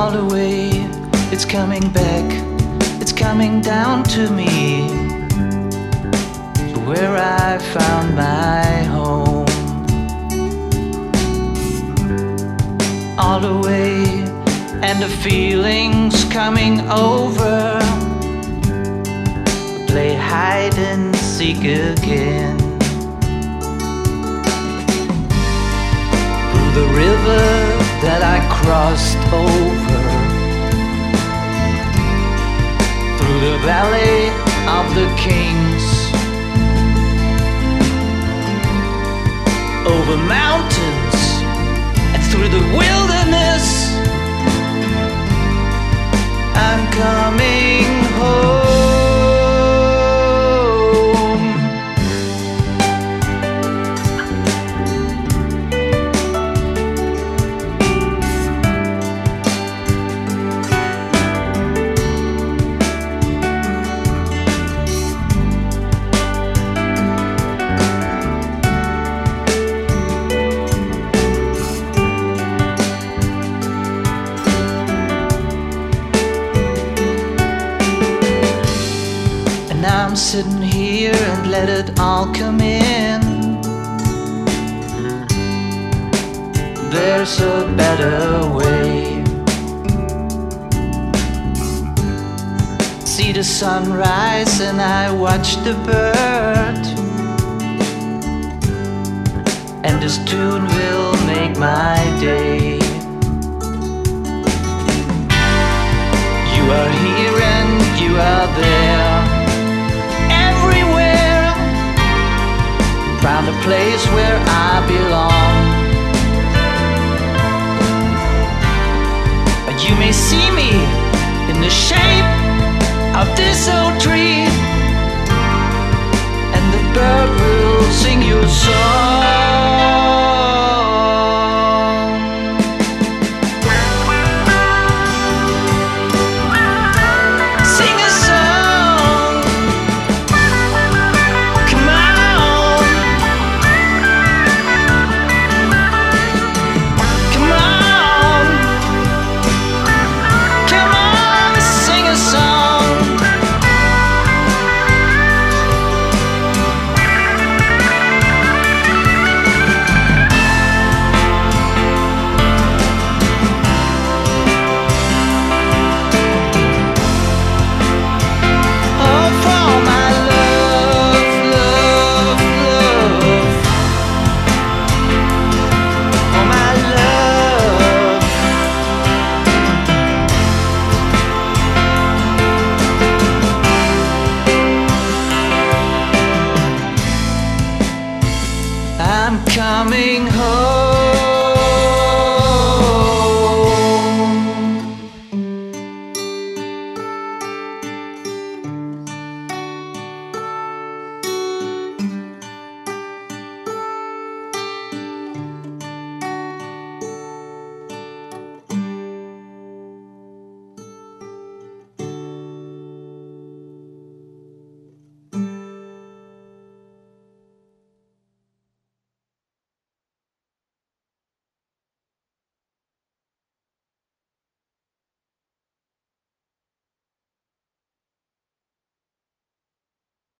all the way. It's coming back, it's coming down to me, to where I found my home. All the way, and the feeling's coming over. Play hide and seek again. Through the river that I crossed over, through the valley of the kings, over mountains and through the wilderness, I'm coming home. Now I'm sitting here and let it all come in. There's a better way. See the sunrise and I watch the bird, and this tune will make my day. You are here and you are there, found a place where I belong. You may see me in the shape of this old tree, and the bird will sing you a song.